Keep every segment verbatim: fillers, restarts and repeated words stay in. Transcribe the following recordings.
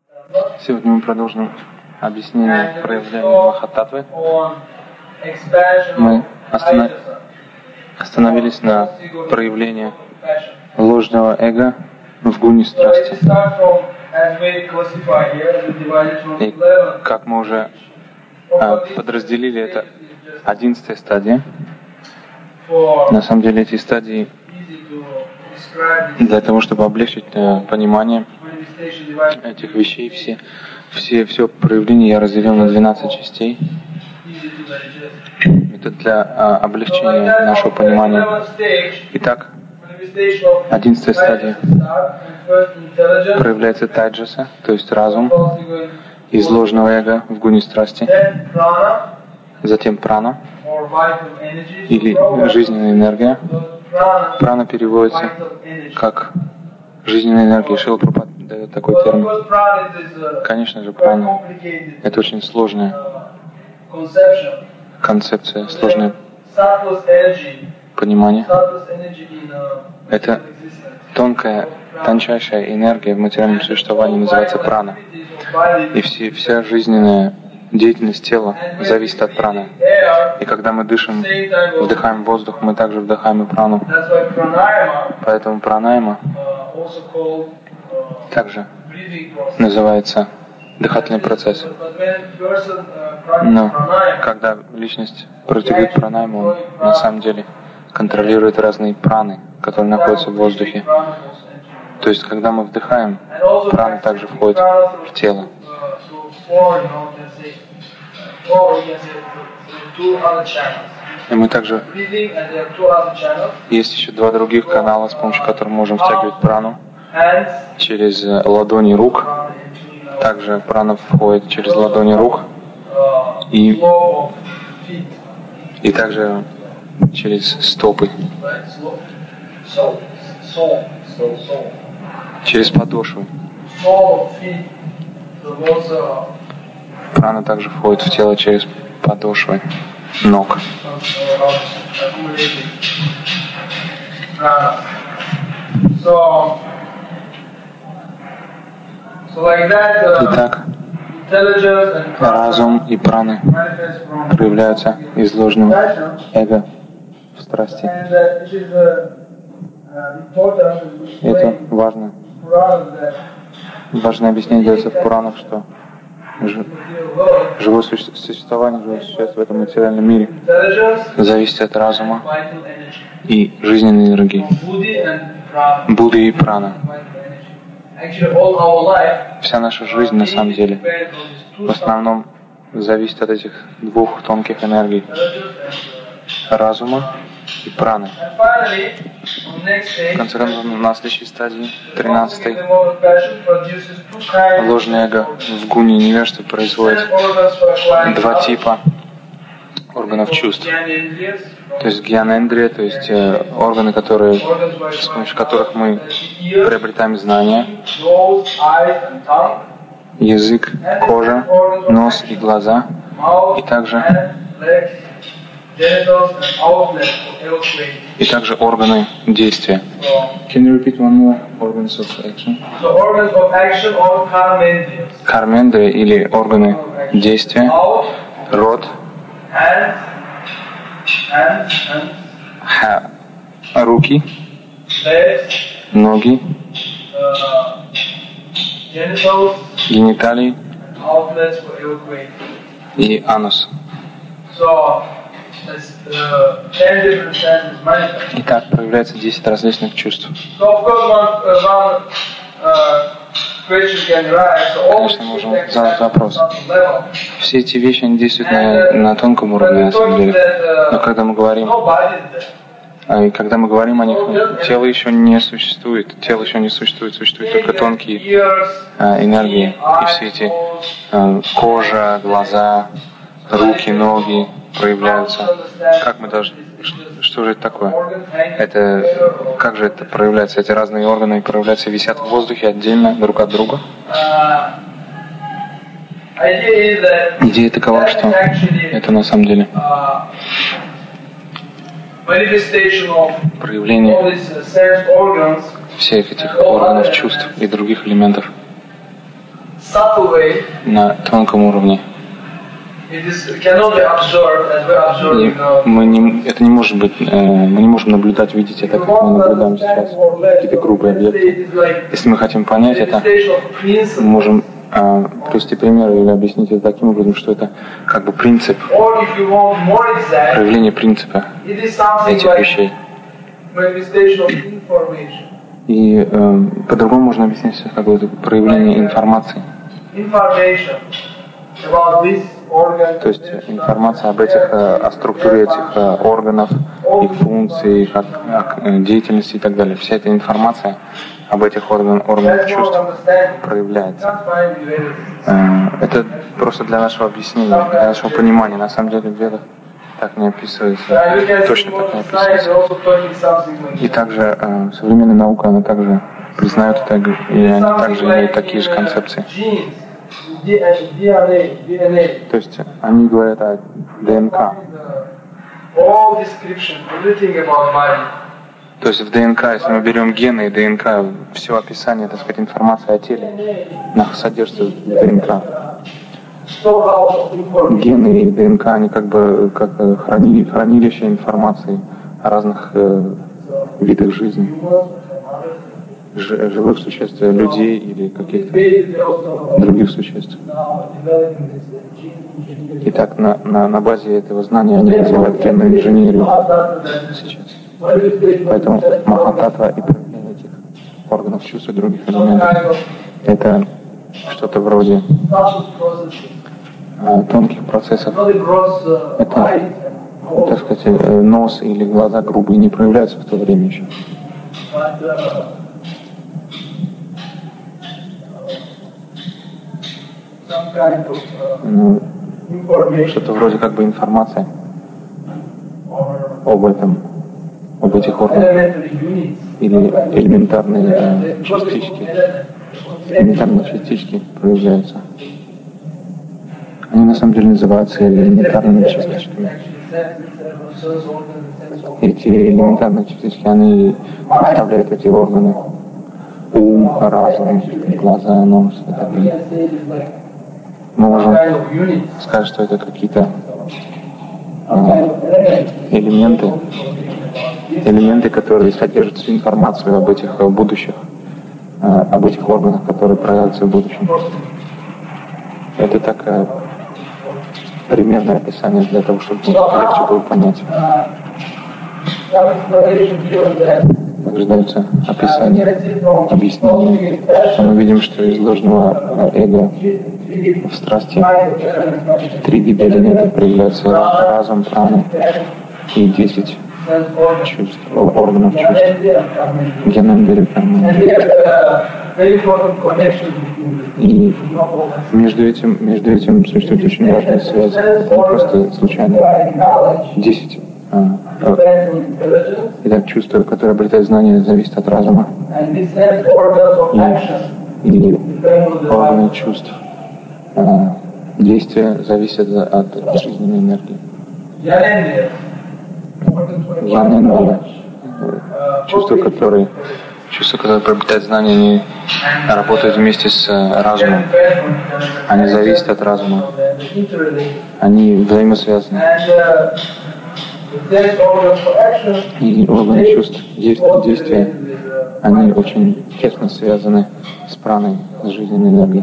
Сегодня мы продолжим объяснение проявления Махататтвы. Мы останов... остановились на проявлении ложного эго в гуне страсти. И как мы уже а, подразделили, это одиннадцатая стадия. На самом деле эти стадии для того, чтобы облегчить э, понимание этих вещей, все, все, все проявления я разделил на двенадцать частей. Это для а, облегчения нашего понимания. Итак, одиннадцатая стадия проявляется тайджаса, то есть разум, из ложного эго в гуне страсти. Затем прана, или жизненная энергия. Прана переводится как жизненная энергия. Шрила Прабхупада дает такой термин. Конечно же, прана — это очень сложная концепция, сложное понимание. Это тонкая, тончайшая энергия в материальном существовании, называется прана. И все, вся жизненная деятельность тела зависит от праны. И когда мы дышим, вдыхаем воздух, мы также вдыхаем и прану. Поэтому пранаяма также называется дыхательный процесс. Но когда личность практикует пранайму, он на самом деле контролирует разные праны, которые находятся в воздухе. То есть, когда мы вдыхаем, прана также входит в тело. И мы также... Есть еще два других канала, с помощью которых можем втягивать прану. Через ладони рук. Также прана входит через ладони рук. И, и также через стопы. Через подошвы. Прана также входит в тело через подошвы ног. Итак, разум и праны проявляются из ложного эго в страсти. Это важно. Важное объяснение дается в Пуранах, что живое существование, живое существо в этом материальном мире зависит от разума и жизненной энергии, Будды и прана. Вся наша жизнь на самом деле в основном зависит от этих двух тонких энергий — разума и праны. В конце концов, на следующей стадии, тринадцатой, ложное эго в гуне невежества производит два типа органов чувств. То есть гьяна-эндрия, то есть э, органы, которые, с помощью которых мы приобретаем знания, язык, кожа, нос и глаза, и также и также органы действия. Can you repeat one more? Organs of action. So organs of action or karmendriya. Кармендрия или органы действия. Рот. Hands. Hands. Hands. Руки. Legs. Ноги. Uh, genitals. Гениталии. Outlets for evacuate. И анус. So, Итак, проявляется десять различных чувств. Конечно, мы можем задать вопрос. Все эти вещи, они действуют на, на тонком уровне, на самом деле. Но когда мы говорим, и когда мы говорим о них, тело еще не существует. Тело еще не существует, существуют только тонкие а, энергии. И все эти а, кожа, глаза, руки, ноги проявляются. Как мы должны... Что же это такое? Это... Как же это проявляется? Эти разные органы проявляются, висят в воздухе отдельно друг от друга. Идея такова, что это на самом деле проявление всех этих органов чувств и других элементов на тонком уровне. И мы не, это не может быть, э, мы не можем наблюдать, видеть это, как мы наблюдаем сейчас, какие-то грубые объекты. Если мы хотим понять это, мы можем э, привести пример или объяснить это таким образом, что это как бы принцип, проявление принципа этих вещей. И э, по-другому можно объяснить это как бы проявление информации. То есть информация об этих, о структуре этих органов, их функции, их деятельности и так далее. Вся эта информация об этих орган, органах чувств проявляется. Это просто для нашего объяснения, для нашего понимания. На самом деле в ведах так не описывается, точно так не описывается. И также современная наука, она также признает это, и они также имеют такие же концепции. То есть они говорят о ДНК. То есть в ДНК, если мы берем гены и ДНК, все описание, так сказать, информация о теле содержится в ДНК. Гены и ДНК, они как бы как храни, хранилище информации о разных э, видах жизни. Живых существ, людей или каких-то других существ. Итак, на, на, на базе этого знания они развивают генную инженерию сейчас. Поэтому махататва и проявление этих органов чувств и других элементов — это что-то вроде а, тонких процессов. Это, так сказать, нос или глаза грубые не проявляются в то время еще. Ну, что-то вроде как бы информация об этом, об этих органах, или элементарные э, частички, элементарные частички проявляются. Они на самом деле называются элементарными частичками. Эти элементарные частички, они составляют эти органы: ум, разум, глаза, нос и так далее. Мы можем сказать, что это какие-то э, элементы, элементы, которые содержат всю информацию об этих будущих, э, об этих органах, которые проявятся в будущем. Это такое примерное описание для того, чтобы легче было понять. Также дается описание, объяснение. Мы видим, что из ложного эго в страсти три вида элементов проявляются: разум, прана и десять чувств, органов чувств, геномбери, карма. И между этим, между этим существует очень важная связь, не просто случайно. Десять Итак, чувство, которое обретает знание, зависит от разума. И, и органы чувств, а, действия зависят от жизненной энергии. Янендрия, чувства, которые, чувства, которые приобретают знания, они работают вместе с разумом. Они зависят от разума. Они взаимосвязаны. И органы чувств, действия, они очень тесно связаны с праной, с жизненной энергией.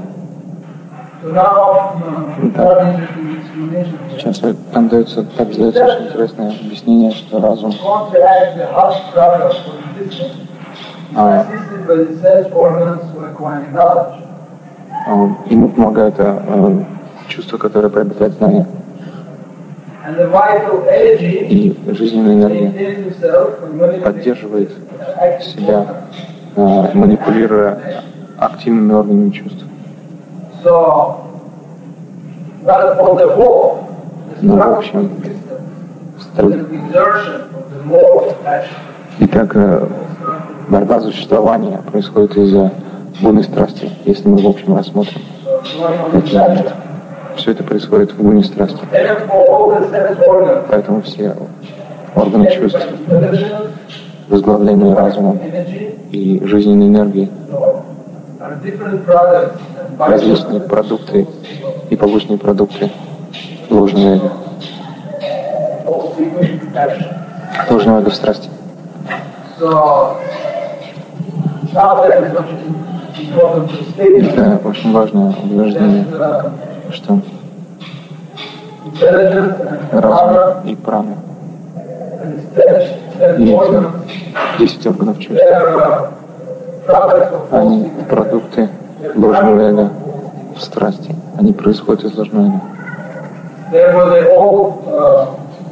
Да. Сейчас там дается, также дается очень интересное объяснение, что разум а, ему помогает а, чувство, которое приобретает знание. И жизненная энергия поддерживает себя, а, манипулируя активными органами чувств. Но в общем, итак, борьба за существование происходит из-за гуны страсти, если мы в общем рассмотрим это. Все это происходит в гуне страсти. Поэтому все органы чувств, возглавляемые разумом и жизненной энергией, различные продукты и побочные продукты ложного эго. Ложного эго в страсти. Это очень важное утверждение, что разум и прана и эти десять органов чувств, они продукты ложного эго в страсти. Они происходят из ложного эго.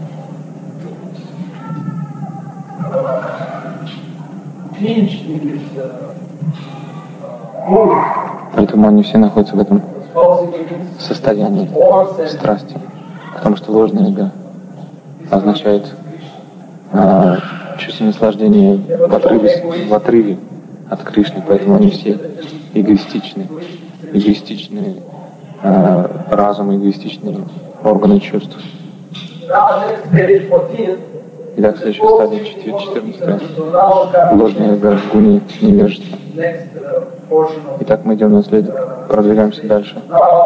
Поэтому они все находятся в этом состоянии страсти, потому что ложное эго означает а, чувство наслаждения в отрыве, в отрыве от Кришны, поэтому они все эгоистичны, эгоистичные а, разум, эгоистичные органы чувств. Итак, следующая стадия, четырнадцатая. Ложное эго в гуне невежества. Итак, мы идем на след, продвигаемся дальше.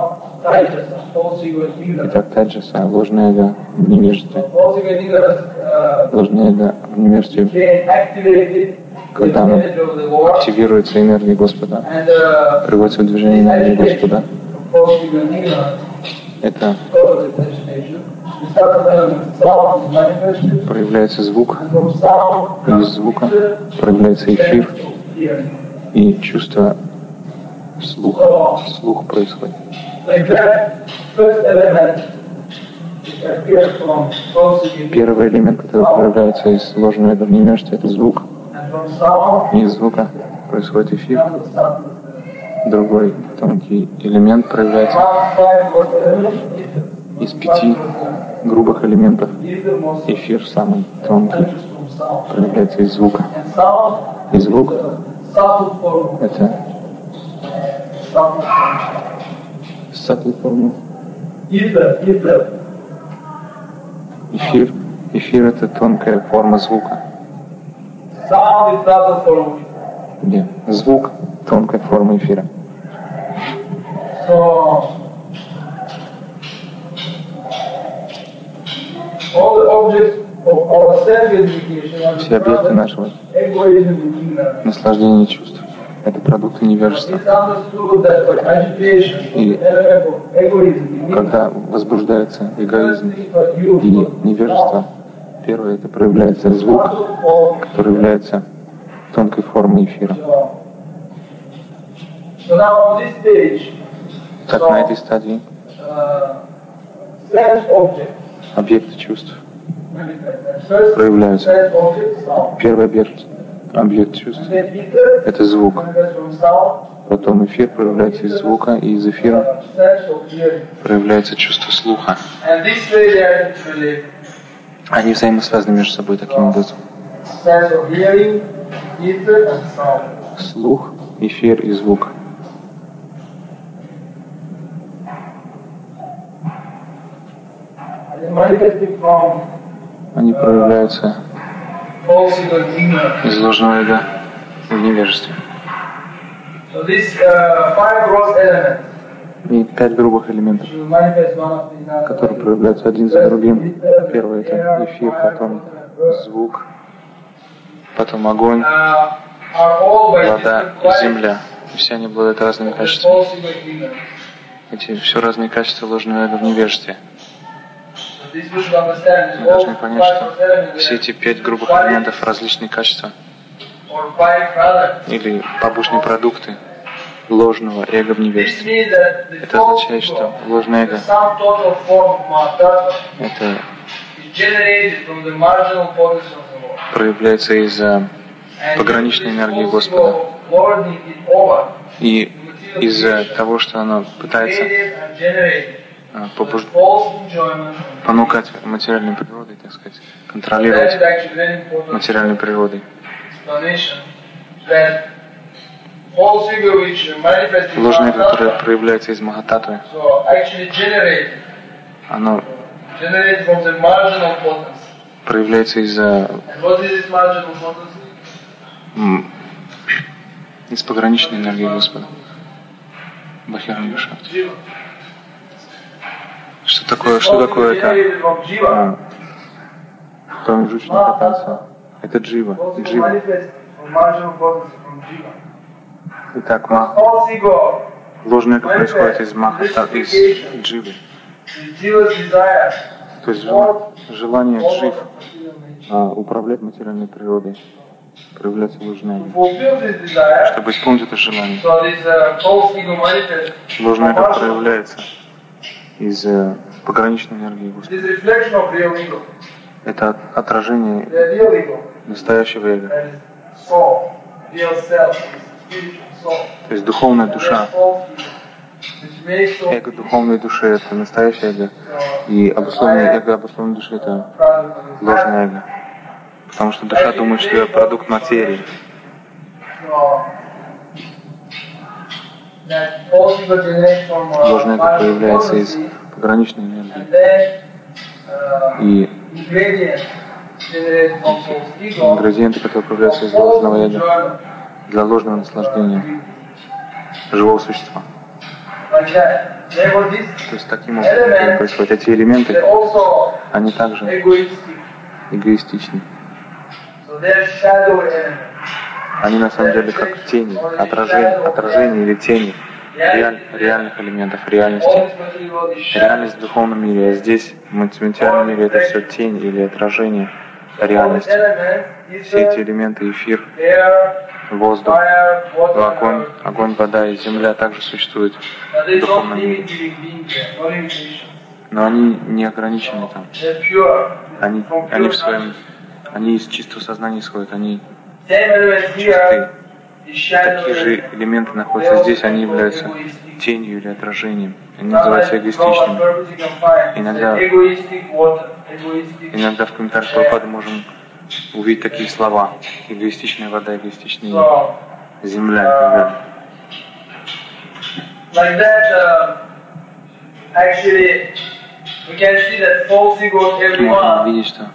Итак, таджаса, ложное эго в невежестве. Ложное эго в невежестве, когда оно активируется энергией Господа, приводится в движение энергии Господа. Это проявляется звук, из звука проявляется эфир, и чувство слуха. Слух происходит. Первый элемент, который проявляется из ложного эго в невежестве, это звук. И из звука происходит эфир. Другой тонкий элемент проявляется из пяти грубых элементов. Эфир самый тонкий проявляется из звука. И звук — это сатвы формы. Эфир, эфир — это тонкая форма звука. Где? Звук — тонкая форма эфира. Все объекты нашего наслаждения чувств — это продукты невежества. И когда возбуждается эгоизм и невежество, первое — это проявляется звук, который является тонкой формой эфира. Так, на этой стадии объекты чувств проявляются. Первый объект, объект чувств — это звук. Потом эфир проявляется из звука, и из эфира проявляется чувство слуха. Они взаимосвязаны между собой таким образом. Слух, эфир и звук. Они проявляются из ложного эго в невежестве. И пять грубых элементов, которые проявляются один за другим. Первый — это эфир, потом звук, потом огонь, вода и земля. И все они обладают разными качествами. Эти все разные качества ложного эго в невежестве. Мы должны понять, что все эти пять грубых элементов — различные качества или побочные продукты ложного эго в невежестве. Это означает, что ложное эго — это проявляется из пограничной энергии Господа. И из-за того, что оно пытается побуж... понукать материальной природой, так сказать, контролировать материальной природой. Ложное, которое проявляется из Махататвы, оно проявляется из-за из пограничной энергии Господа. Бахиранга Шакти. Что такое, что такое это? А, промежуточное потенциал. Это джива. Джива. Итак, ма. Ложное эго происходит из маха, из дживы. То есть желание джив а, управлять материальной природой, проявляется ложное эго. Чтобы исполнить это желание. Ложное эго проявляется из э, пограничной энергии Господа. Это отражение настоящего эго. То есть духовная душа. Эго духовной души — это настоящее эго. И обусловленное эго обусловленной души — это ложное эго. Потому что душа думает, что я продукт материи. Ложное эго проявляется из пограничной энергии. И ингредиенты, которые проявляются из ложного эго для ложного наслаждения живого существа. То есть таким образом происходит. Эти элементы, они также эгоистичны. Они на самом деле как тени, отражение, отражение или тени реаль, реальных элементов, реальности. Реальность в духовном мире, а здесь, в материальном мире, это все тень или отражение реальности. Все эти элементы, эфир, воздух, огонь, огонь, вода и земля также существуют в духовном мире. Но они не ограничены там. Они, они в своем, они из чистого сознания исходят, они чистые. Такие же элементы находятся здесь, они являются тенью или отражением. Они называются эгоистичными. Иногда, иногда в комментариях Прабхупады можем увидеть такие слова: эгоистичная вода, эгоистичная земля и так далее. Можно видеть, что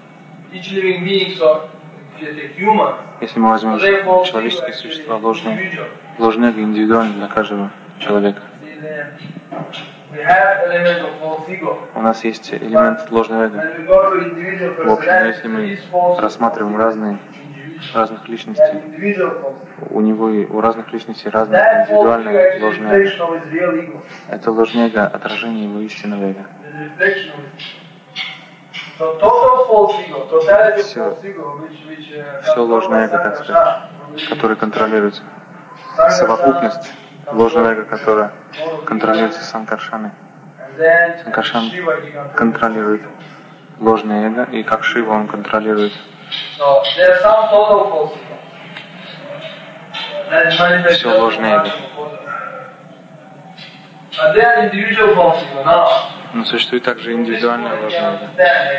если мы возьмем человеческие существа, ложные, ложное эго индивидуально для каждого человека. У нас есть элемент ложного эго. В общем, если мы рассматриваем разные, разных личностей, у него и у разных личностей разное индивидуальное ложное эго. Это ложное эго — отражение его истинного эго. Все, все ложное эго, так сказать, которое контролируется. Совокупность ложного эго, которая контролируется Санкаршаной. Санкаршан контролирует ложное эго, и как Шива он контролирует. Все ложное эго. Но существует также индивидуальное ложное эго.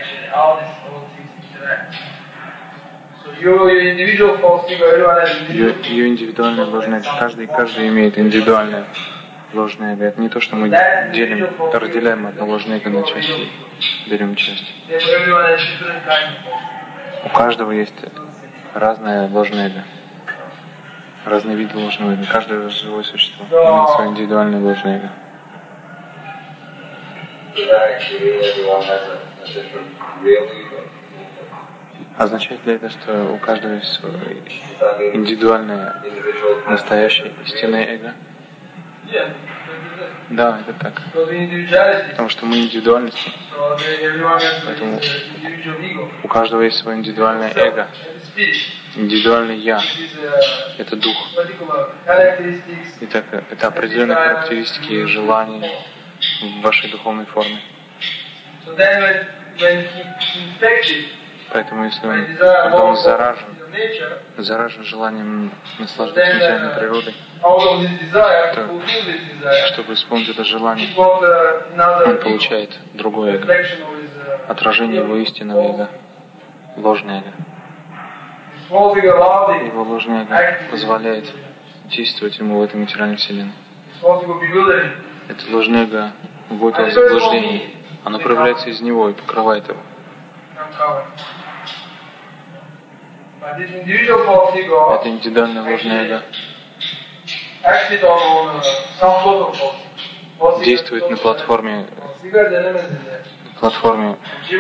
Ее, ее индивидуальное ложное эго. Каждый, каждый имеет индивидуальное ложное эго. Это не то, что мы делим, разделяем одно ложное эго на части, берем часть. У каждого есть разное ложное эго. Разные виды ложного эго. Каждое живое существо имеет свое индивидуальное ложное эго. Означает ли это, что у каждого есть свое индивидуальное, настоящее, истинное эго? Да, это так. Потому что мы индивидуальности. Поэтому у каждого есть свое индивидуальное эго. Индивидуальный я. Это дух. Итак, это определенные характеристики, желания в вашей духовной форме. Поэтому если он, когда он заражен, заражен желанием наслаждаться материальной природой, то, чтобы исполнить это желание, он получает другое эго, отражение его истинного эго, ложное эго. Его ложное эго позволяет действовать ему в этой материальной вселенной. Это ложное эго вводит его в заблуждение. Оно проявляется из него и покрывает его. Это индивидуальное ложное эго. действует на платформе, на платформе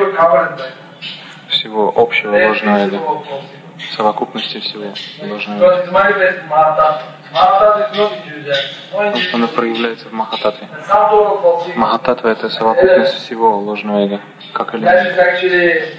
всего общего ложного эго, совокупности всего ложного эго. Потому что оно проявляется в Махататве. Махататва — это совокупность всего ложного эго, как элемент.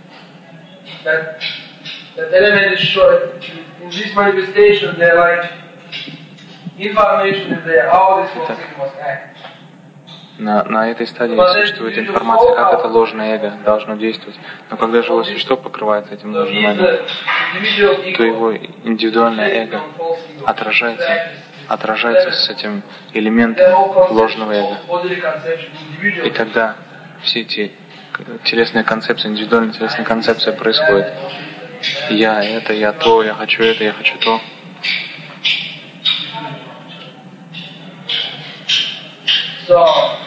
На, на этой стадии существует информация, как это ложное эго должно действовать. Но когда живое существо покрывается этим ложным эго, то его индивидуальное эго отражается, отражается с этим элементом ложного эго. И тогда все эти телесные концепции, индивидуальная телесная концепция происходит. Я это, я то, я хочу это, я хочу то. So,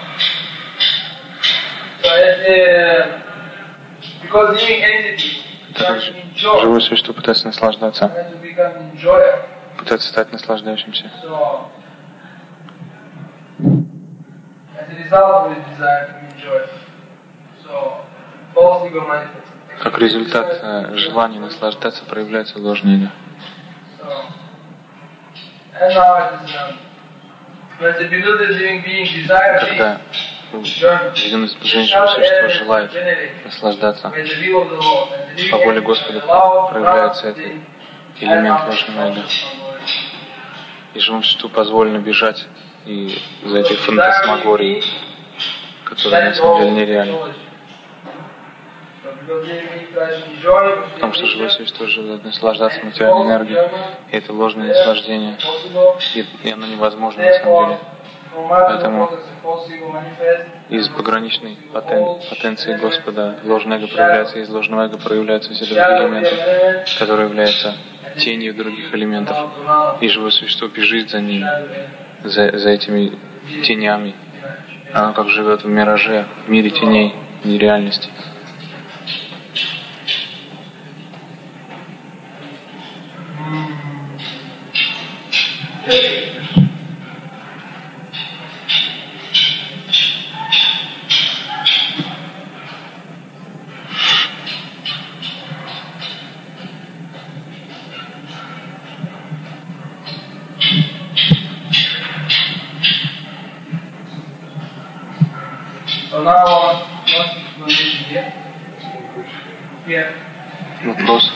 so as a, because living entity Так как живое существо пытается наслаждаться, пытается стать наслаждающимся. So, as a result of his desire to enjoy, so false ego manifests. Как результат э, желания наслаждаться проявляется ложное эго. So, and now it is um, when the bewildered living being desires Когда введенное женщина существо желает наслаждаться по воле Господа, проявляется этот элемент ложного эго. И живому существу позволено бежать и за этой фантасмагорией, которая на самом деле нереальна. Потому что живое существо желает наслаждаться материальной энергией, и это ложное наслаждение, и, и оно невозможно на самом деле. Поэтому из пограничной потен, потенции Господа ложное эго проявляется, из ложного эго проявляются все другие элементы, которые являются тенью других элементов. И живое существо бежит за ними, за, за этими тенями. Оно как живет в мираже, в мире теней, нереальности. Вопрос.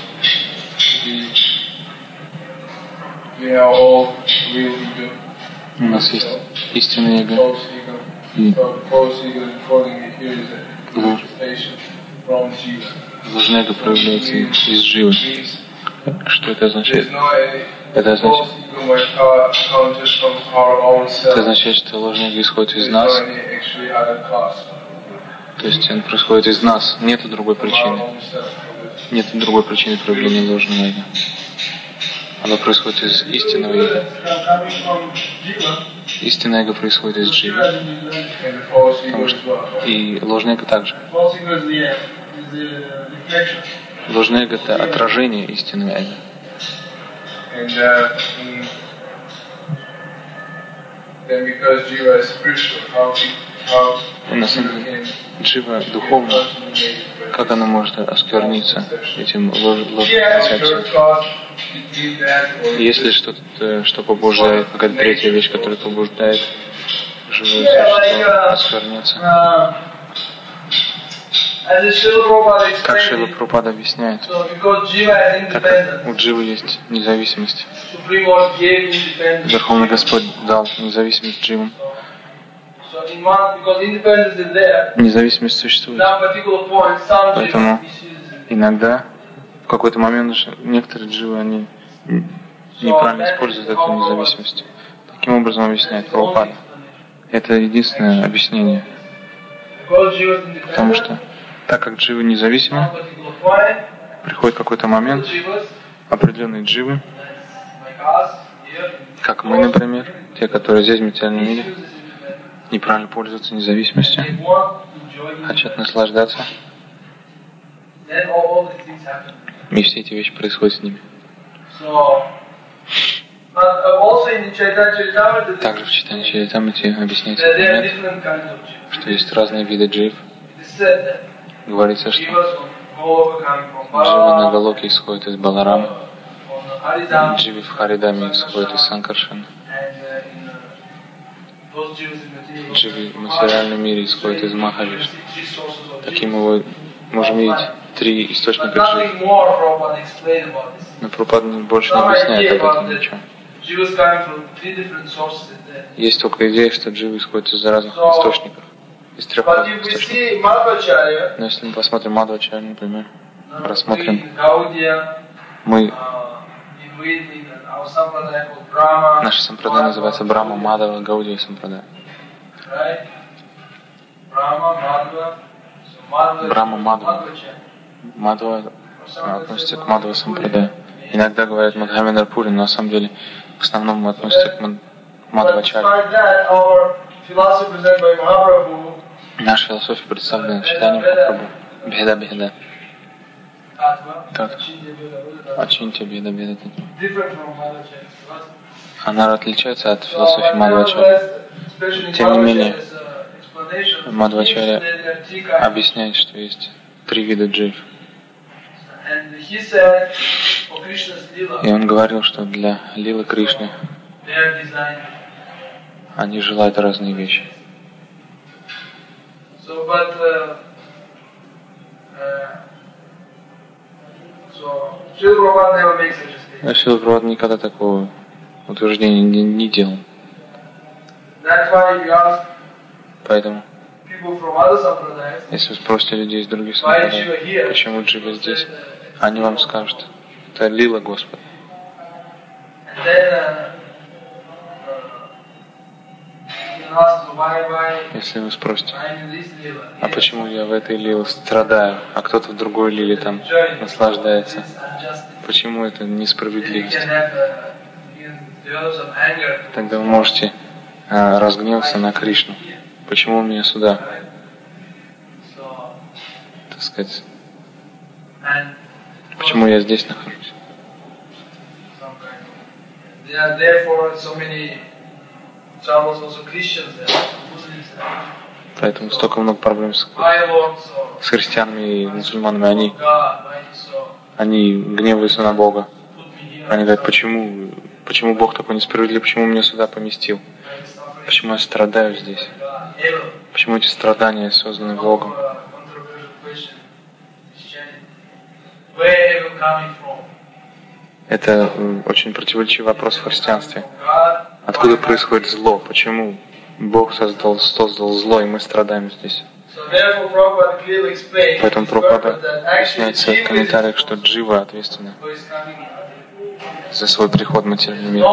У нас есть истинное эго. И ложное эго проявляется из дживы. Что это означает? Это означает, это означает, что ложное эго исходит из нас. То есть он происходит из нас. Нет другой причины. Нет другой причины проявления ложного эго. Оно происходит из истинного эго. Истинное эго происходит из дживы. Потому что и ложное эго также. Ложное эго — это отражение истинного эго. И на самом деле джива духовно, как она может оскверниться этим ложным концепциям? Есть ли что-то, что побуждает, какая-то третья вещь, которая побуждает живое существо оскверниться? Как Шрила Прабхупада объясняет, так как у дживы есть независимость. Верховный Господь дал независимость дживам. Независимость существует. Поэтому иногда, в какой-то момент, некоторые дживы, они неправильно используют эту независимость. Таким образом объясняет Прабхупада. Это единственное объяснение. Потому что, так как дживы независимы, приходит какой-то момент, определенные дживы, как мы, например, те, которые здесь в материальном мире, неправильно пользуются независимостью, хотят наслаждаться, и все эти вещи происходят с ними. Также в Чайтанья Чаритамрите объясняется момент, что есть разные виды джив. Говорится, что дживы на Галоке исходят из Баларама, дживы в Харидаме исходят из Санкаршана, дживы в материальном мире исходят из Махавишны. Таким мы можем видеть три источника джив. Но Прабхупада больше не объясняет об этом ничего. Есть только идея, что дживы исходят из разных источников. Из трех разных источников. Но если мы посмотрим Мадхвачарья, например, рассмотрим, мы, наша сампрадай называется Брахма, Мадхава, Гаудия сампрадай. Брахма, Мадхава. Мадхава относится к Мадхава сампрадаю. Иногда говорят Мадхавендра Пури, но на самом деле в основном относится к Мадхвачарье. Наша философия представлена читанием Махапрабху. Бхеда Бхеда. Татва. Ачинтя Бхеда Бхеда Татва. Она отличается от философии Мадхвачарьи. Тем не менее, Мадхвачарья объясняет, что есть три вида джив. И он говорил, что для лилы Кришны они желают разные вещи. Но Шрила Прабхупада никогда такого утверждения не, не делал. Поэтому, если вы спросите людей из других сампрадай, почему джива здесь, они вам скажут, это лила Господа. Если вы спросите, а почему я в этой лиле страдаю, а кто-то в другой лиле там наслаждается, почему это несправедливость? Тогда вы можете а, разгневаться на Кришну. Почему у меня сюда, так сказать, почему я здесь нахожусь? Поэтому столько много проблем с, с христианами и мусульманами. Они, они гневаются на Бога. Они говорят, почему, почему Бог такой несправедлив, почему меня сюда поместил? Почему я страдаю здесь? Почему эти страдания созданы Богом? Это очень противоречивый вопрос в христианстве. Откуда происходит зло? Почему Бог создал, создал зло, и мы страдаем здесь? Поэтому Прабхупада объясняется в комментариях, что джива ответственна за свой приход в материальный мир.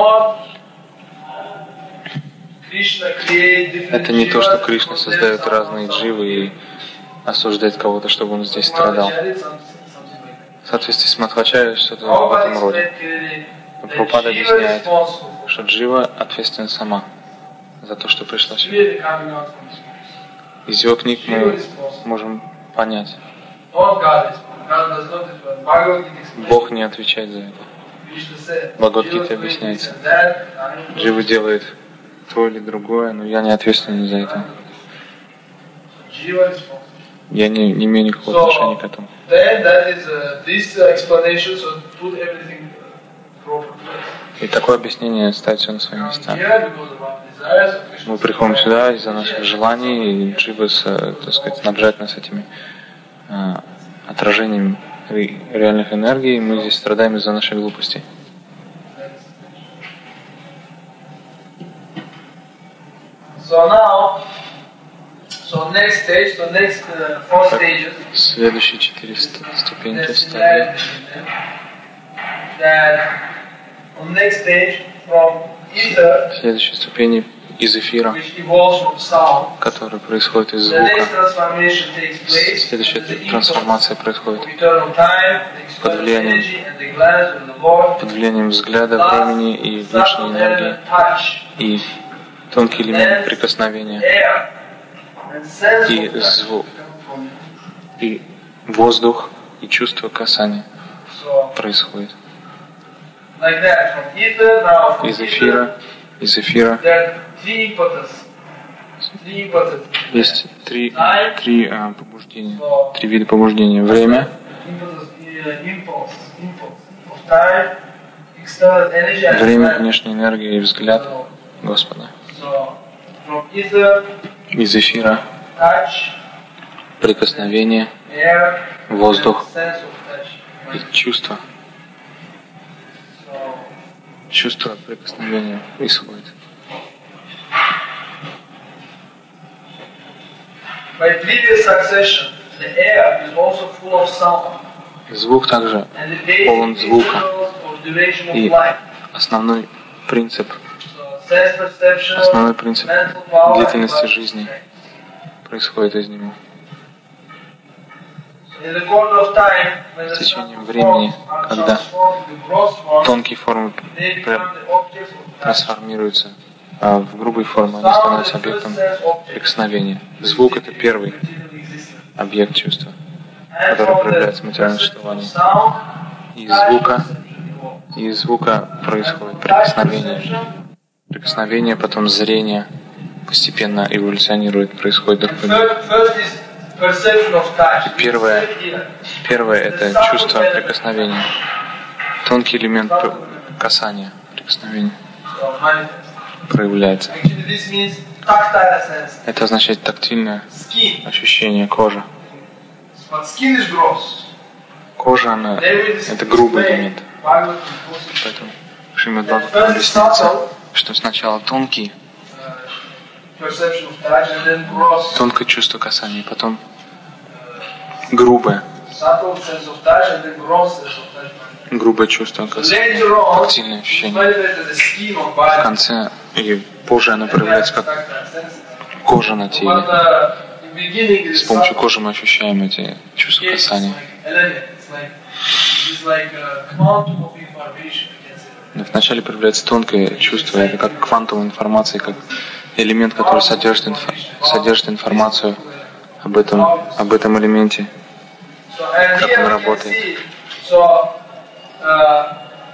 Это не то, что Кришна создает разные дживы и осуждает кого-то, чтобы он здесь страдал. В соответствии с Мадхвачарьей что-то в этом роде. Но Прабхупада объясняет, что джива ответственна сама за то, что пришла сюда. Из его книг мы можем понять. Бог не отвечает за это. В Бхагавад-гите объясняется. Джива делает то или другое, но я не ответственен за это. Я не, не имею никакого отношения к этому. И такое объяснение ставит все на свои места. Мы приходим сюда из-за наших желаний, и джива, так сказать, снабжает нас этими а, отражениями реальных энергий, и мы здесь страдаем из-за нашей глупости. So now, so next stage, so next uh, four stages. Следующие четыре ступеньки стадии. That on next stage from ether. Следующие ступени из эфира, Which evolves from sound. Который происходит из звука. The next transformation takes place. Следующая трансформация происходит Eternal time, the под влиянием, energy and the glance of the Lord. под влиянием взгляда, времени и внешней энергии и тонкий элемент прикосновения и звук, и воздух, и чувство касания происходит. like that, from ether, now from из эфира, из эфира. there are three impetus. Three impetus. Есть три, три а, побуждения, три вида побуждения. Время, Impetus, uh, impulse, impulse of time, external energy, and время, time. внешняя энергия и взгляд Господа. So, from ether, Из эфира touch, прикосновение, air, воздух and sense of touch. и чувство. So, Чувство прикосновения исходит. by previous succession, the air is also full of sound. Звук также And the basic полон звука. principles of duration of И life. основной принцип, So, sense perception, основной принцип mental power, длительности and жизни происходит из него. in the course of time, when the С течением subtle времени, forms are когда transformed into gross forms, тонкие формы they пре- become the objects of touch. трансформируются, а в грубые формы они Sound становятся is the first объектом sense object. прикосновения. Звук — это первый Continually existent. объект чувства, And который from проявляется в the материальном perception of существовании. sound, И из touch звука, и is из звука происходит touch прикосновение. perception, Прикосновение, потом зрение постепенно эволюционирует, происходит до and какой-то. first, first is perception of touch. Первое, It's here. первое — это чувство прикосновения, тонкий элемент п- касания, прикосновения So, manifest. проявляется. Actually, this means tactile sense. Это означает тактильное Skin. ощущение кожи. But skin is gross. Кожа, она, это грубый элемент. Поэтому Поэтому Шримад Бхагаватам объясняется, что сначала тонкий, perception of touch and then gross, тонкое чувство касания, потом грубое, subtle sense of touch and then gross sense of touch. грубое чувство So касания, later on, тактильное it's ощущение. manifested as skin on В body. конце и позже оно проявляется как Tactile senses. кожа на But теле. uh, in beginning С it's помощью subtle. кожи мы ощущаем эти чувства It's касания. like element. It's like it's like a quantum of information. We can say. Но вначале проявляется тонкое чувство, это как квантовая информация, как элемент, который содержит, инфо- содержит информацию об этом, об этом элементе. So, and Как here он we can работает. see, so, uh,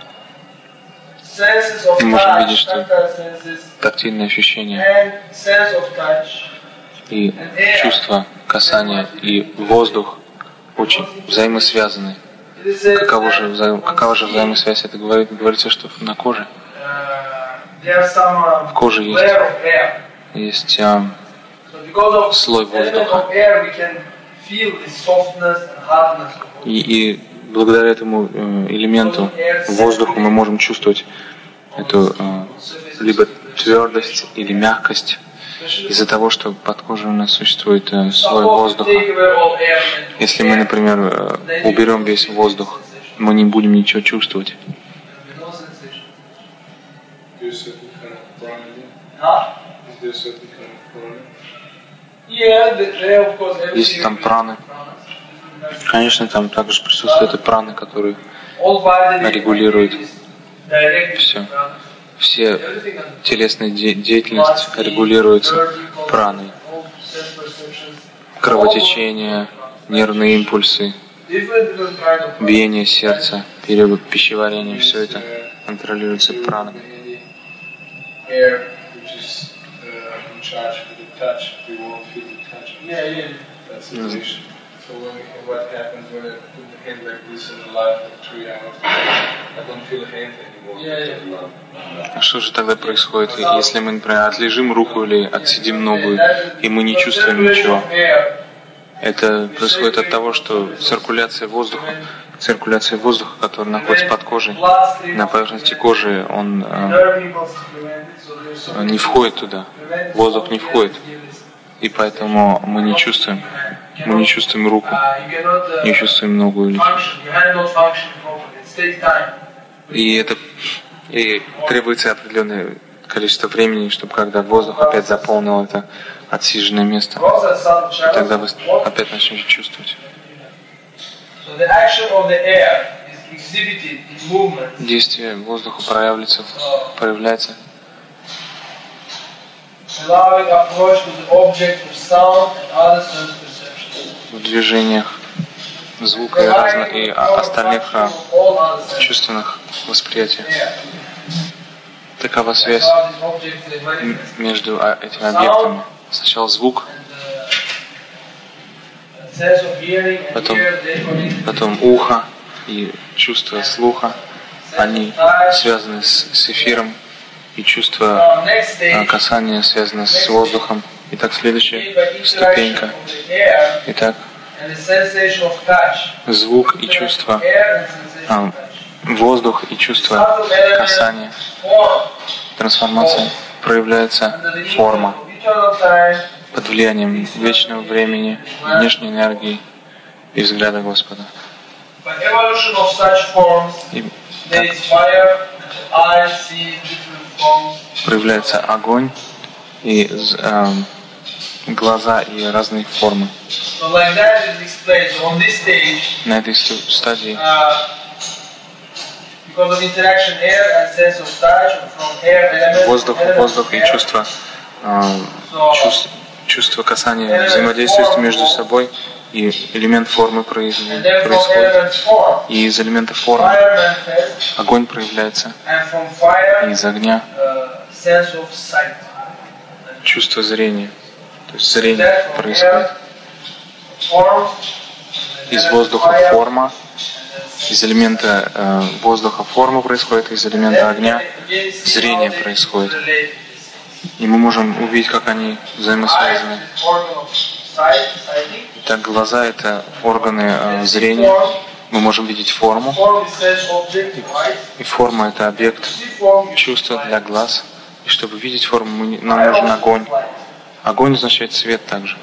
senses of Мы можем touch, видеть, что tactile senses, тактильное ощущение and sense of touch, и чувство касания и воздух очень взаимосвязаны. it is said Какова that же, взаим- какова же on skin, взаимосвязь? Это говорит, говорится, что на коже uh, there are some uh, В коже есть. layer of air. есть а, So because of слой element воздуха. of air, we can feel the softness and hardness of И, и благодаря этому э, элементу воздуха мы можем чувствовать эту э, либо твердость или мягкость из-за того, что под кожей у нас существует э, слой воздуха. Если мы, например, э, уберем весь воздух, мы не будем ничего чувствовать. Есть там праны. Конечно, там также присутствуют и праны, которые регулируют все. Все телесная де- деятельность регулируется праной. Кровотечение, нервные импульсы, биение сердца, период пищеварения, все это контролируется праной. So when we, what happens when I put the hand like this in the light for three hours, I don't feel the hand anymore. Yeah, yeah. А что же тогда происходит, если мы, например, отлежим руку или отсидим ногу, и мы не чувствуем ничего? Это происходит от того, что циркуляция воздуха, циркуляция воздуха, который находится под кожей, на поверхности кожи, он э, не входит туда, воздух не входит, и поэтому мы не чувствуем, мы не чувствуем руку, не чувствуем ногу или и это и требуется определенное количество времени, чтобы когда воздух опять заполнил это отсиженное место, и тогда вы опять начнете чувствовать. Действие воздуха проявляется, проявляется в движениях, звука и, разно, и остальных а, чувственных восприятий. Такова связь между этими объектами. Сначала звук, потом, потом ухо и чувство слуха. Они связаны с, с эфиром, и чувство а, касания связано с воздухом. Итак, следующая ступенька. Итак, звук и чувство, а, воздух и чувство касания. Трансформация проявляется форма под влиянием вечного времени, внешней энергии и взгляда Господа. И так проявляется огонь и э, глаза и разные формы. На этой стадии воздух, воздух и чувство, э, чувство, чувство касания взаимодействуют между собой, и элемент формы происходит. И из элемента формы огонь проявляется, и из огня чувство зрения, то есть зрение происходит. Из воздуха форма, из элемента э, воздуха форма происходит, из элемента огня зрение происходит. И мы можем увидеть, как они взаимосвязаны. Итак, глаза — это органы э, зрения. Мы можем видеть форму. И форма — это объект чувства для глаз. И чтобы видеть форму, мы, нам нужен огонь. Огонь означает свет также.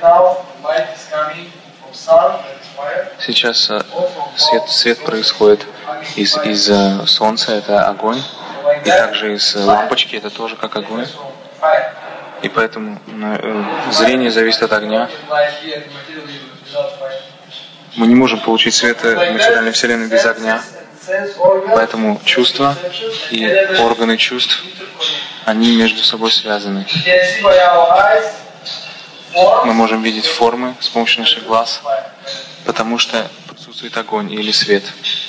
Сейчас э, свет, свет происходит из, из э, солнца, это огонь. И также из лампочки, это тоже как огонь. И поэтому э, зрение зависит от огня. Мы не можем получить свет материальной вселенной без огня. Поэтому чувства и органы чувств, они между собой связаны. Мы можем видеть формы с помощью наших глаз, потому что присутствует огонь или свет.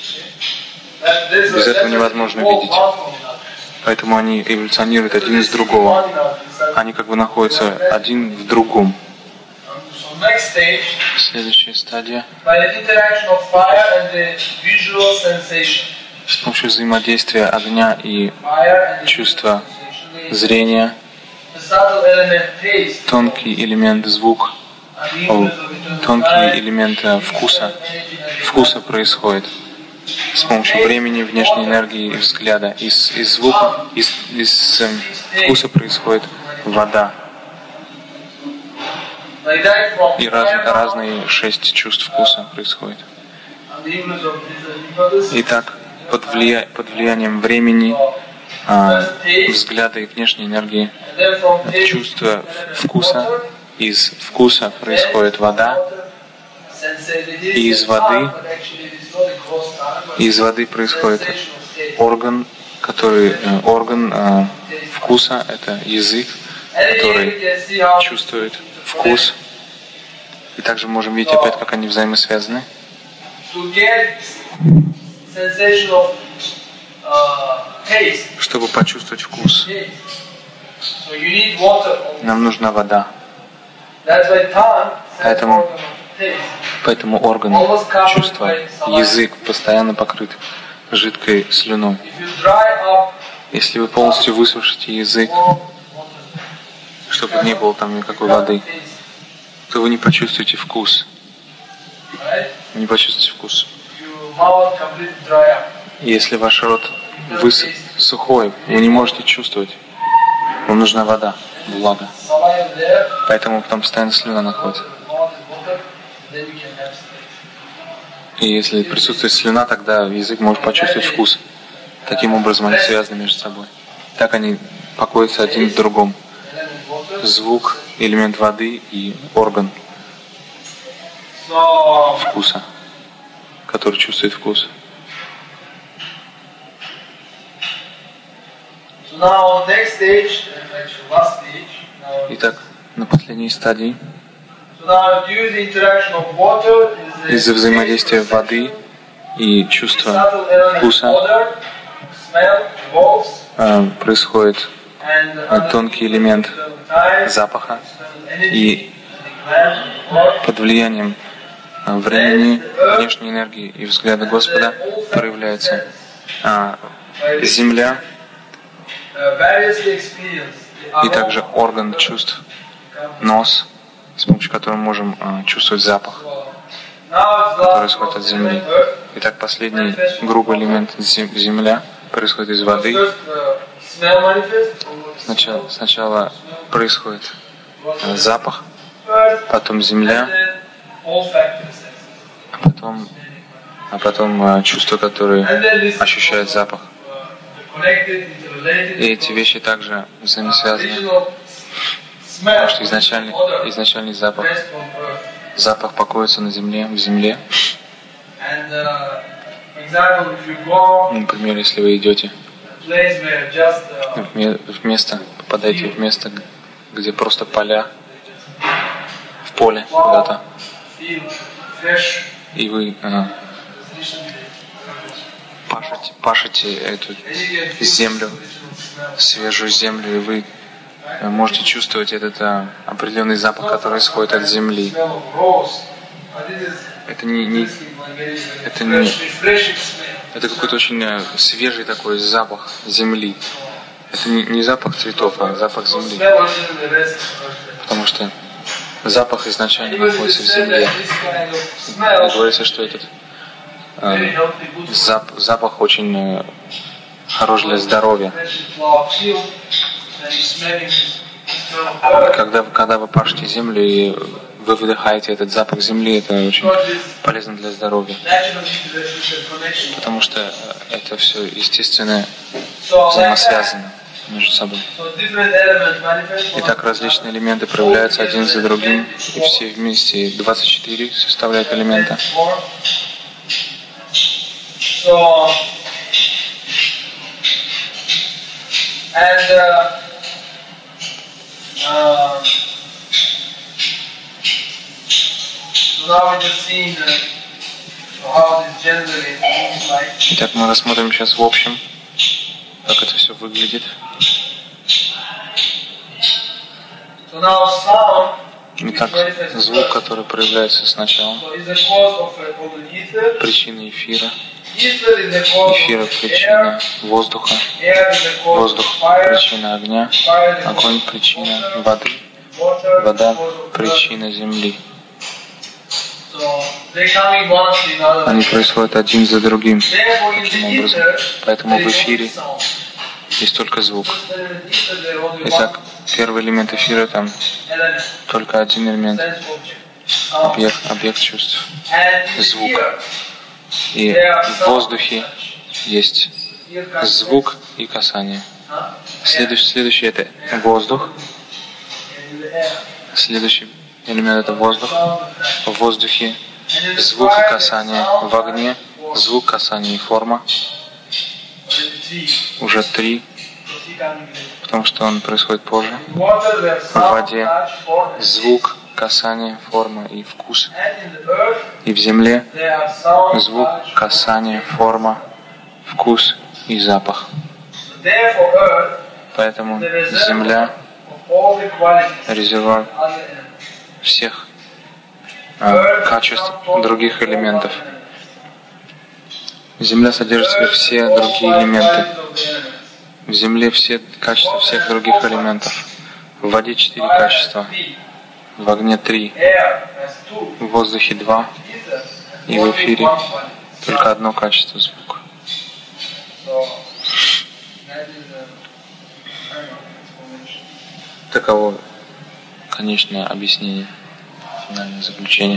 Без этого невозможно видеть. Поэтому они эволюционируют один из другого. Они как бы находятся один в другом. Следующая стадия. С помощью взаимодействия огня и чувства зрения, тонкий элемент звук, о, тонкий элемент вкуса, вкуса происходит. С помощью времени, внешней энергии и взгляда. Из, из звука, из, из э, вкуса происходит вода. И раз, разные шесть чувств вкуса происходят. Итак, под, влия, под влиянием времени, э, взгляда и внешней энергии, чувства вкуса, из вкуса происходит вода, и из воды Из воды происходит орган, который орган э, вкуса, это язык, который чувствует вкус. И также можем видеть опять, как они взаимосвязаны. Чтобы почувствовать вкус, нам нужна вода. Поэтому Поэтому орган чувства, язык постоянно покрыт жидкой слюной. Если вы полностью высушите язык, чтобы не было там никакой воды, то вы не почувствуете вкус. Не почувствуете вкус. Если ваш рот высох, сухой, вы не можете чувствовать. Вам нужна вода, влага. Поэтому там постоянно слюна находится. И если присутствует слюна, тогда язык может почувствовать вкус. Таким образом они связаны между собой. Так они покоятся один в другом. Звук, элемент воды и орган вкуса, который чувствует вкус. Итак, на последней стадии Из-за взаимодействия воды и чувства вкуса э, происходит тонкий элемент запаха, и под влиянием времени, внешней энергии и взгляда Господа проявляется а, земля и также орган чувств, нос, с помощью которого мы можем а, чувствовать запах, который исходит от земли. Итак, последний грубый элемент земля происходит из воды. Сначала, сначала происходит а, запах, потом земля, а потом, а потом а, чувства, которые ощущают запах. И эти вещи также взаимосвязаны. Потому что изначальный, изначальный запах, запах покоится на земле, в земле. Например, если вы идете в место, попадаете в место, где просто поля, в поле куда-то, и вы а, пашете, пашете эту землю, свежую землю, и вы можете чувствовать этот а, определенный запах, который исходит от земли. Это не, не это не это какой-то очень свежий такой запах земли. Это не, не запах цветов, а запах земли. Потому что запах изначально находится в земле. И говорится, что этот э, зап, запах очень э, хорош для здоровья. Когда, когда вы пашете землю и вы выдыхаете этот запах земли, это очень полезно для здоровья. Потому что это все естественно взаимосвязано между собой. Итак, различные элементы проявляются один за другим, и все вместе двадцать четыре составляют элемента. Итак, мы рассмотрим сейчас в общем, как это все выглядит. Итак, звук, который проявляется сначала, причина эфира. Эфир — причина воздуха. Воздух — причина огня. Огонь — причина воды. Вода — причина земли. Они происходят один за другим, таким образом. Поэтому в эфире есть только звук. Итак, первый элемент эфира — там только один элемент, объект, объект чувств, звук. И в воздухе есть звук и касание. Следующий, следующий это воздух. Следующий элемент это воздух. В воздухе звук и касание. В огне звук, касание и форма. Уже три, потому что он происходит позже. В воде звук, касание, форма и вкус. И в земле звук, касание, форма, вкус и запах. Поэтому земля — резервуар всех э, качеств других элементов. Земля содержит в себе все другие элементы. В земле все качества всех других элементов. В воде четыре качества. В огне три. В воздухе два. И в эфире только одно качество — звук. Таково конечное объяснение, финальное заключение.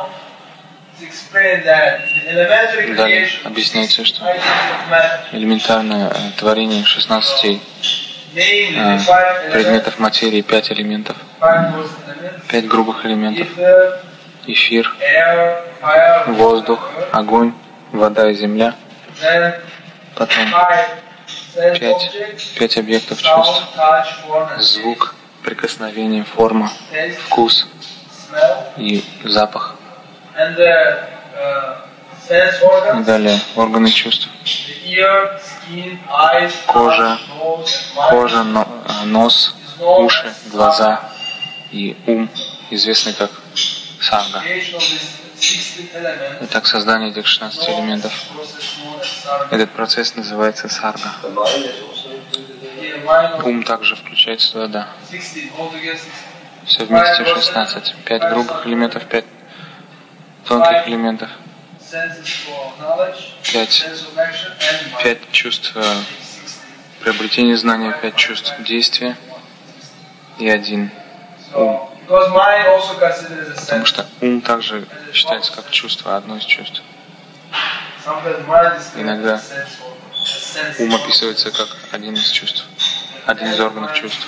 Далее объясняется, что элементарное творение шестнадцати э, предметов материи, пять элементов, пять грубых элементов: эфир, воздух, огонь, вода и земля. Потом пять, пять объектов чувств: звук, прикосновение, форма, вкус и запах. И далее органы чувств. Кожа, кожа, нос, уши, глаза и ум, известный как сарга. Итак, создание этих шестнадцати элементов. Этот процесс называется сарга. Ум также включается туда, да. Все вместе шестнадцать. Пять грубых элементов, пять тонких элементов. Пять, пять чувств приобретения знания, пять чувств действия и один ум. Потому что ум также считается как чувство, одно из чувств. Иногда ум описывается как один из чувств, один из органов чувств.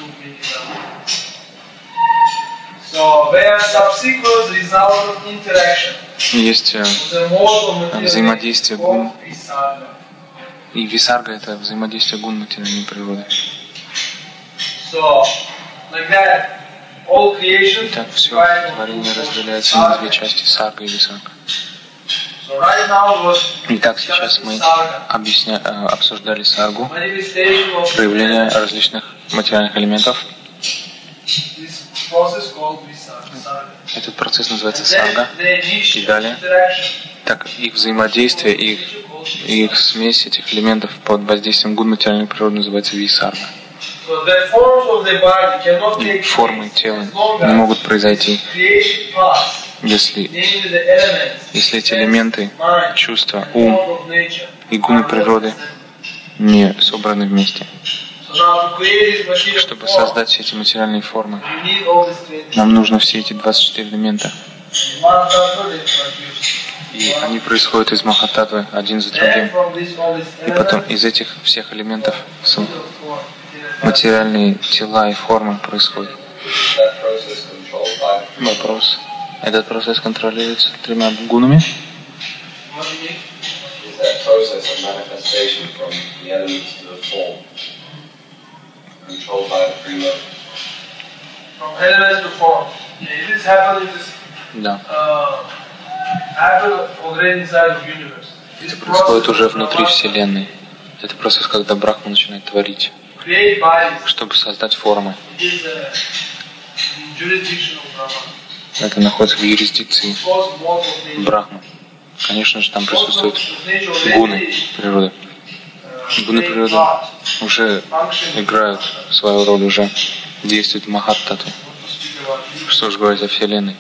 Есть взаимодействие гун, и висарга — это взаимодействие гун материальной природы. Итак, все творение разделяется на две части — сарга и висарга. Итак, сейчас мы объясня... обсуждали саргу, проявление различных материальных элементов. Этот процесс называется сарга. И далее, так их взаимодействие, их, их смесь этих элементов под воздействием гун материальной природы называется висарга. И формы тела не могут произойти, если, если эти элементы, чувства, ум и гуны природы не собраны вместе. Чтобы создать все эти материальные формы, нам нужно все эти двадцать четыре элемента. И они происходят из Махататтвы один за другим. И потом из этих всех элементов материальные тела и формы происходят. Вопрос. Этот процесс контролируется тремя гунами? Да. Это происходит уже внутри Вселенной. Это процесс, когда Брахма начинает творить, чтобы создать формы. Это находится в юрисдикции Брахмы. Конечно же, там присутствуют гуны природы. Гуны природы уже играют свою роль, уже действуют в Махаттаттве. Что же говорить о Вселенной?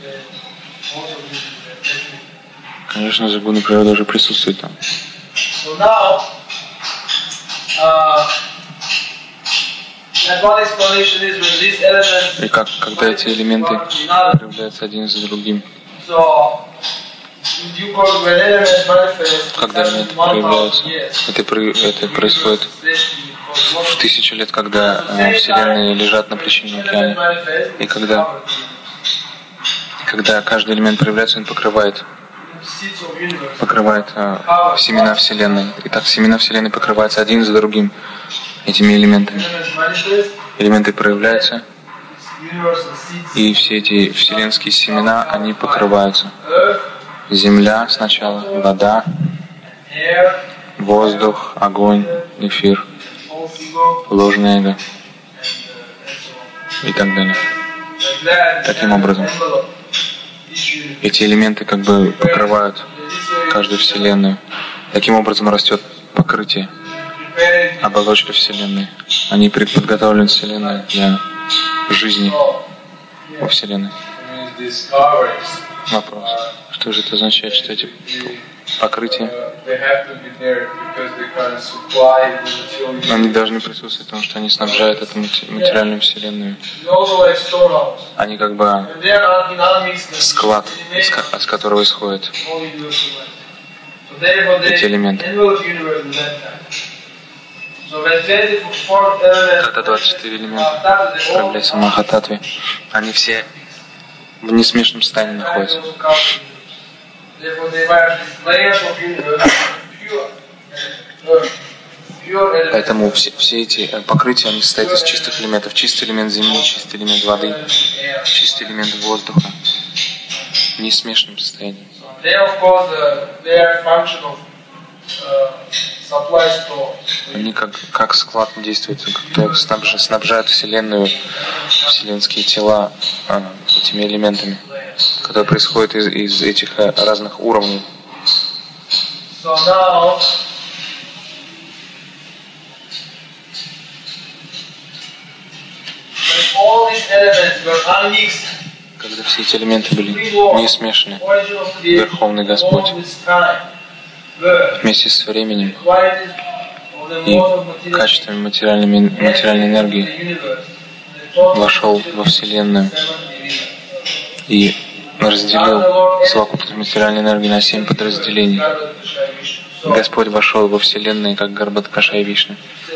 Конечно же, гуны природы уже присутствуют там. И как, когда эти элементы проявляются один за другим, когда элементы проявляются, это, это происходит в тысячу лет, когда э, Вселенные лежат на причинном океане. И когда, когда каждый элемент проявляется, он покрывает, покрывает э, семена Вселенной. И так семена Вселенной покрываются один за другим этими элементами. Элементы проявляются, и все эти вселенские семена, они покрываются. Земля сначала, вода, воздух, огонь, эфир, ложное эго и так далее. Таким образом, эти элементы как бы покрывают каждую Вселенную. Таким образом растет покрытие, оболочка Вселенной. Они предподготовлены Вселенной для жизни во Вселенной. Вопрос. Что же это означает, что эти покрытия, они должны присутствовать, потому что они снабжают эту материальную Вселенную. Они как бы склад, из которого исходят эти элементы. Когда двадцать четыре элемента проявляются в Махаттаттве, они все в несмешном состоянии находятся. Поэтому все, все эти покрытия, они состоят из чистых элементов. Чистый элемент земли, чистый элемент воды, чистый элемент воздуха, несмешанном состоянии. Они как, как склад действуют, как снабжают, снабжают Вселенную, вселенские тела а, этими элементами, которые происходят из, из этих разных уровней. So now, when all these elements were unmixed, когда все эти элементы были не смешаны, Верховный Господь вместе с временем и качествами материальной, материальной энергии вошел во Вселенную и разделил совокупность материальной энергии на семь подразделений. Господь вошел во Вселенную как Гарбхадакашая Вишну.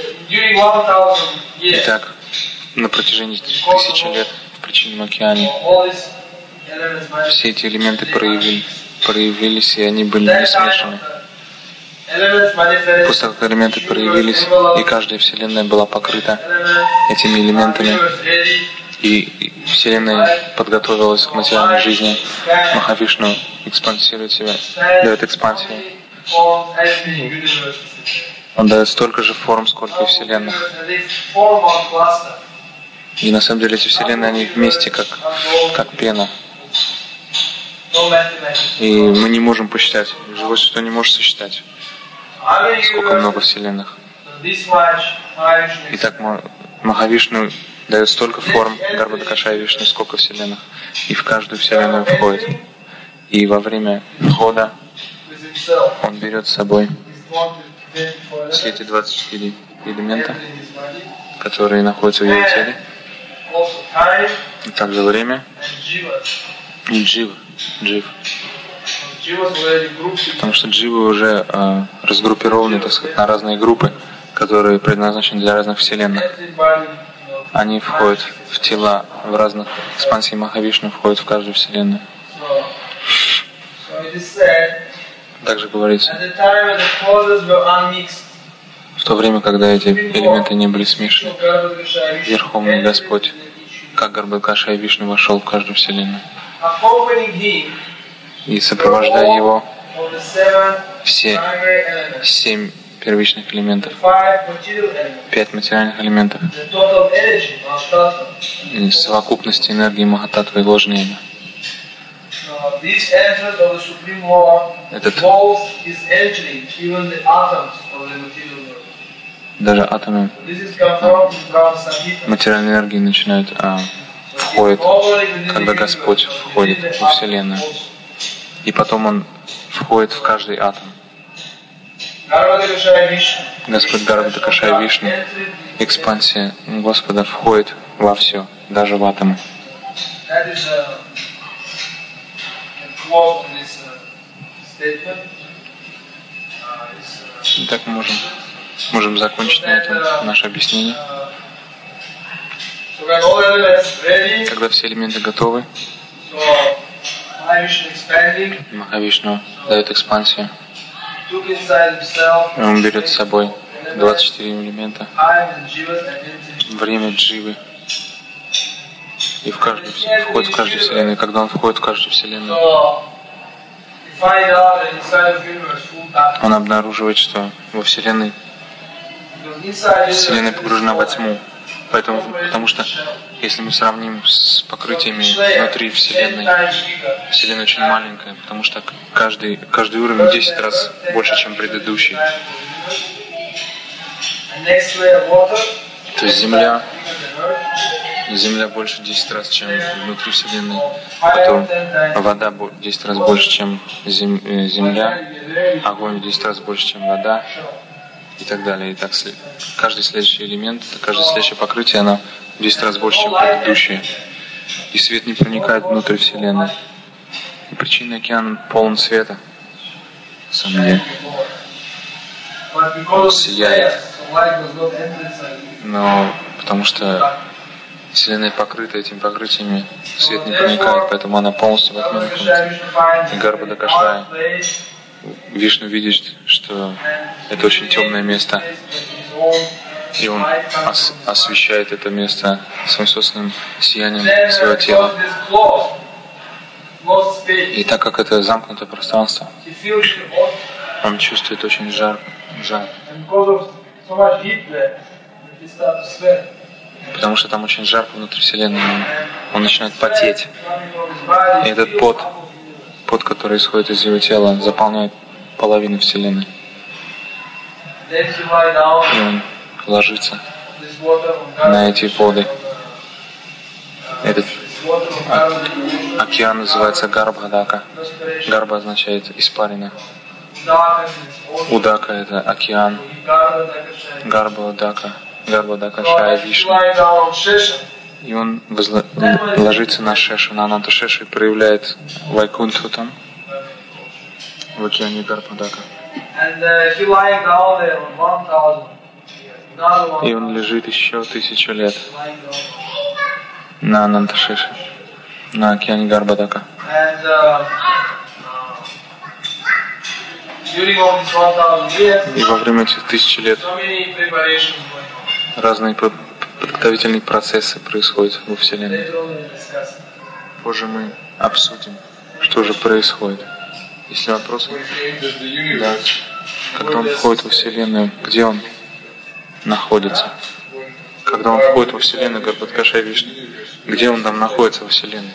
Итак, на протяжении тысячи лет в Причинном океане все эти элементы проявили, проявились, и они были не смешаны. После того, как элементы проявились, и каждая Вселенная была покрыта этими элементами, и Вселенная подготовилась к материальной жизни, Махавишну экспансирует себя, дает экспансию. Он дает столько же форм, сколько и Вселенных. И на самом деле эти Вселенные, они вместе, как, как пена. И мы не можем посчитать, живое существо не может сосчитать, сколько много Вселенных. Итак, Махавишну дает столько форм Гарбхадакашая Вишну, сколько Вселенных. И в каждую Вселенную входит. И во время входа он берет с собой все эти двадцать четыре элемента, которые находятся в его теле, и также время и джива, джив. Потому что дживы уже э, разгруппированы, так сказать, на разные группы, которые предназначены для разных вселенных. Они входят в тела в разных экспансиях Махавишну, входят в каждую вселенную. Также говорится, в то время, когда эти элементы не были смешаны, Верховный Господь, как Гарбхадакашая Вишну, вошел в каждую вселенную. И сопровождая его, все семь первичных элементов, пять материальных элементов, и совокупность энергии Махататтвы и ложной эго. Этот, даже атомы материальной энергии начинают а, входят, когда Господь входит во Вселенную. И потом Он входит в каждый атом. Господь Гарбхадакашая Вишну, экспансия Господа входит во все, даже в атомы. Итак, мы можем, можем закончить на этом наше объяснение. Когда все элементы готовы, Махавишну дает экспансию. Он берет с собой двадцать четыре элемента, время дживы, и в каждую, входит в каждую вселенную. И когда он входит в каждую вселенную, он обнаруживает, что во вселенной вселенная погружена во тьму. Поэтому, потому что если мы сравним с покрытиями внутри Вселенной, Вселенная очень маленькая, потому что каждый, каждый уровень десять раз больше, чем предыдущий. То есть Земля, Земля больше десять раз, чем внутри Вселенной. Потом вода десять раз больше, чем Земля, огонь десять раз больше, чем вода. И так далее. И так каждый следующий элемент, каждое следующее покрытие, оно в десять раз больше, чем предыдущее. И свет не проникает внутрь Вселенной. И Причинный океан полон света. На самом деле. Он сияет. Но потому что Вселенная покрыта этими покрытиями, свет не проникает, поэтому она полностью в этом находится. И Гарбхадакашая Вишну видит, что это очень темное место, и он ос- освещает это место своим собственным сиянием своего тела. И так как это замкнутое пространство, он чувствует очень жар, жар. Потому что там очень жарко внутри Вселенной, он, он начинает потеть. И этот пот, пот, который исходит из его тела, заполняет половину Вселенной. И он ложится на эти воды. Этот океан называется Гарбха-дака. Гарба означает испарина. Удака — это океан. Гарба-дака. Гарба-дака Шая Вишну. И он возла... ложится на Шешу, на Ананта Шешу и проявляет Вайкунтху там, в океане Гарбха-дака. И он лежит еще тысячу лет на Ананта Шеше, на океане Гарбха-дака. И во время этих тысячи лет разные подготовительные процессы происходят во Вселенной. Позже мы обсудим, что же происходит. Если вопросы, да. Когда он входит во Вселенную, где он находится? Когда он входит во Вселенную, Гарбха-дака Шая Вишну, где он там находится во Вселенной?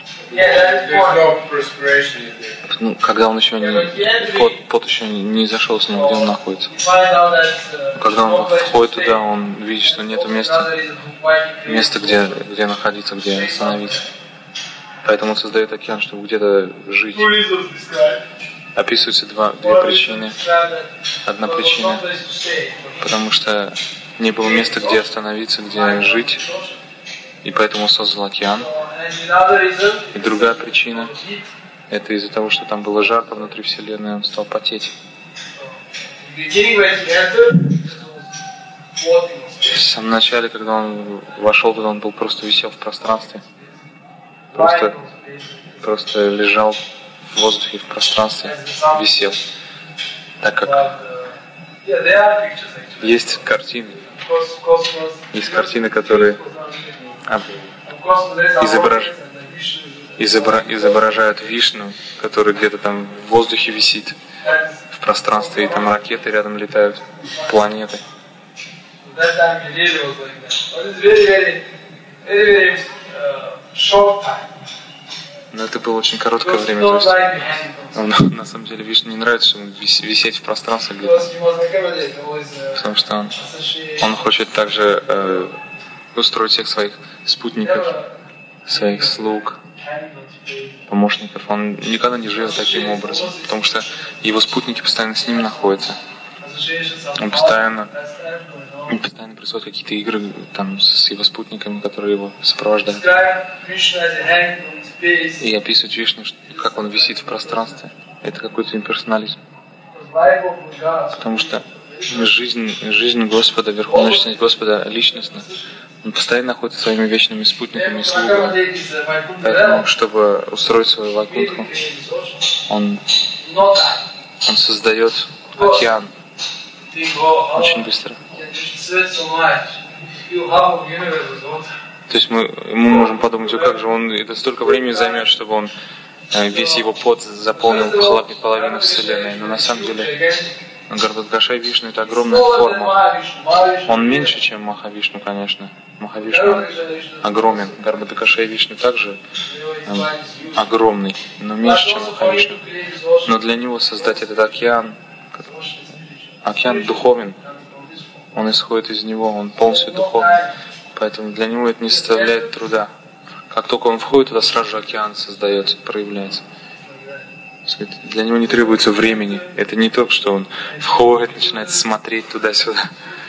Ну, когда он еще не, пот, пот еще не зашел с ним, где он находится. Когда он входит туда, он видит, что нет места, места, где, где находиться, где остановиться. Поэтому он создает океан, чтобы где-то жить. Описываются два, две причины. Одна причина, потому что не было места, где остановиться, где жить, и поэтому создал океан. И другая причина — это из-за того, что там было жарко внутри Вселенной, он стал потеть. В самом начале, когда он вошел туда, он был просто висел в пространстве. Просто, просто лежал в воздухе, в пространстве, висел. Так как есть картины, есть картины, которые изображ... изобра... изображают Вишну, который где-то там в воздухе висит, в пространстве, и там ракеты рядом летают, планеты. Но это было очень короткое время. То есть, он, на самом деле, Вишну не нравится, что ему висеть в пространстве где-то. Потому что он, он хочет также э, устроить всех своих спутников, своих слуг, помощников. Он никогда не живет таким образом, потому что его спутники постоянно с ним находятся. Он постоянно, он постоянно происходят какие-то игры там с его спутниками, которые его сопровождают. И описывать Вишну, как он висит в пространстве, это какой-то имперсонализм. Потому что жизнь, жизнь Господа, верховная личность Господа личностна. Он постоянно находится своими вечными спутниками и слугами. Поэтому, чтобы устроить свою вайкунтху, он, он создает океан очень быстро. То есть мы, мы можем подумать, oh, как же он это столько времени займет, чтобы он весь его пот заполнил половину Вселенной. Но на самом деле Гарбха-дака Шая Вишну — это огромная форма. Он меньше, чем Махавишну, конечно. Махавишну огромен. Гарбха-дака Шая Вишну также э, огромный, но меньше, чем Махавишну. Но для него создать этот океан, океан духовен, он исходит из него, он полностью духовный. Поэтому для него это не составляет труда. Как только он входит туда, сразу же океан создается, проявляется. Для него не требуется времени. Это не то, что он входит, начинает смотреть туда-сюда.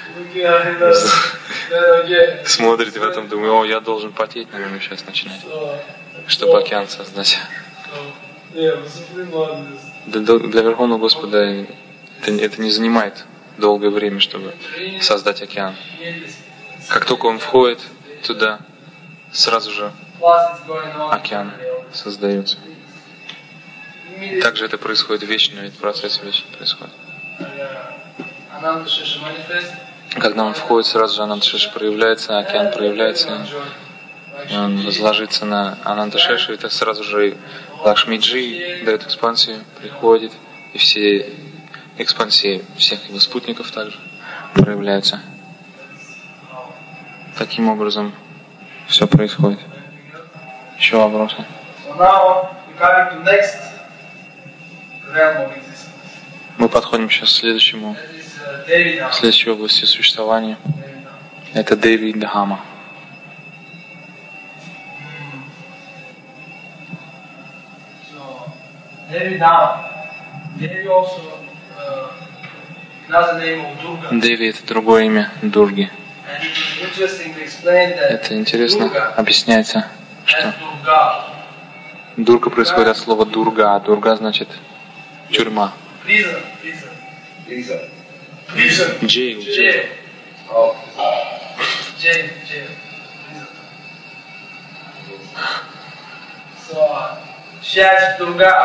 Смотрит и потом думает: о, я должен потеть, наверное, сейчас начинать, чтобы океан создать. Для Верховного Господа это, это не занимает долгое время, чтобы создать океан. Как только он входит туда, сразу же океан создается. Также это происходит вечно, ведь процесс вечно происходит. Когда он входит, сразу же Ананта Шеша проявляется, океан проявляется. и он ложится на Ананташеши, это сразу же Лакшмиджи дает экспансию, приходит, и все экспансии всех его спутников также проявляются. Таким образом все происходит. Еще вопросы? Мы подходим сейчас к следующему, к следующей области существования. Это Деви Дхама. Деви — это другое имя Дурги. Это интересно объясняется, что Дурга происходит от слова Дурга, а Дурга значит тюрьма. Джейл. Джейл.